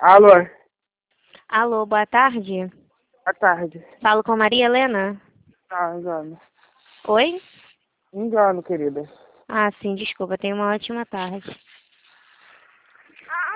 Alô, Alô, boa tarde. boa tarde. Falo com Maria Helena? Ah, engano. Oi? Engano, querida. Ah, sim, desculpa, tenha uma ótima tarde.